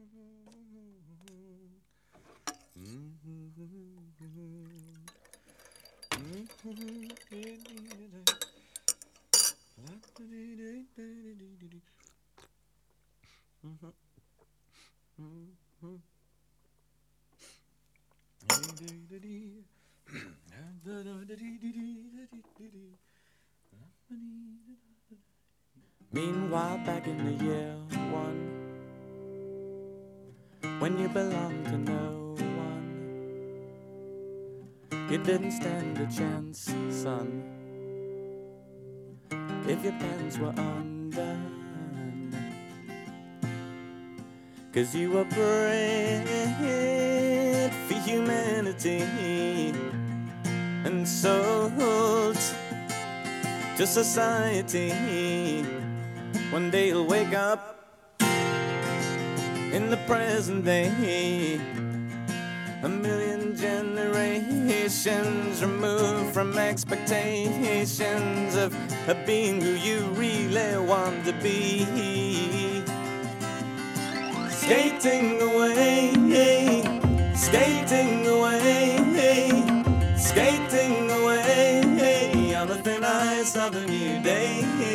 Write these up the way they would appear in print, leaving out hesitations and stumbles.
Meanwhile, back in the year one, when you belonged to no one, you didn't stand a chance, son, if your pants were undone. 'Cause you were bred for humanity and sold to society. One day you'll wake up in the present day, a million generations removed from expectations of being who you really want to be. Skating away, skating away, skating away on the thin ice of a new day.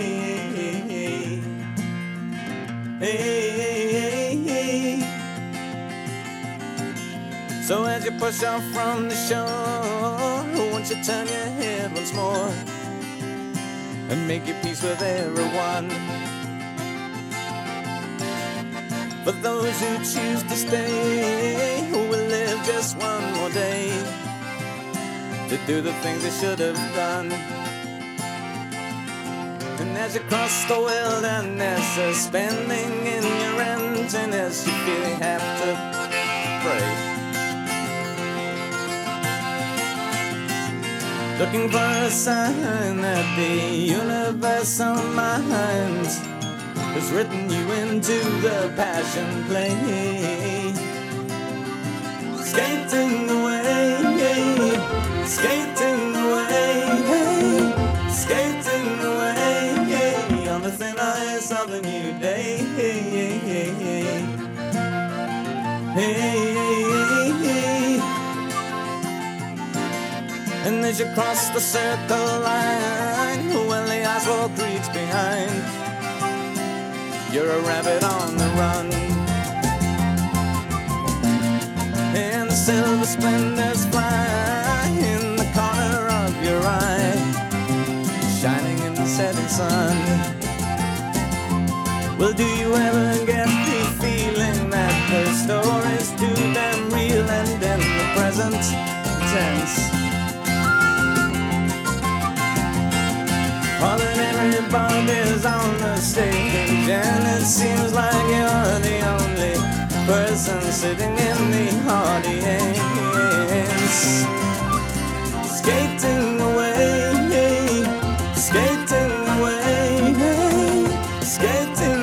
So as you push off from the shore, won't you turn your head once more and make your peace with everyone? For those who choose to stay, who will live just one more day to do the things they should have done. And as you cross the wilderness, suspending in your emptiness, you feel you have to pray, looking for a sign that the universal mind has written you into the passion play. Skating away, skating away, skating away on the thin ice of a new day. And as you cross the circle line, well, the asphalt creaks behind. You're a rabbit on the run, and the silver splendors fly in the corner of your eye, shining in the setting sun. Well, do you ever get the feeling that the story's too damn real and in the present tense? All that everybody's on the stage, and it seems like you're the only person sitting in the audience. Skating away, skating away, skating